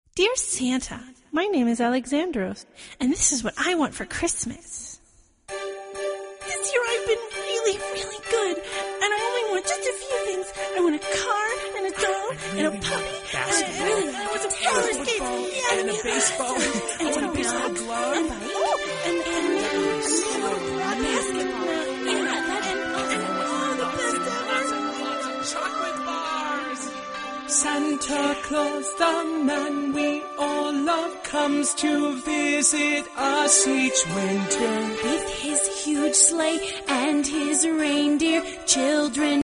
Dear Santa, my name is Alexandros, and this is what I want for Christmas. This year I've been really, really good, and I only want just a few things. I want a car, and a doll, and a puppy, and I want some roller skates, and a baseball, and I want a baseball glove, and chocolate bars. Santa Claus, the man we all love, comes to visit us each winter. With his huge sleigh and his reindeer, children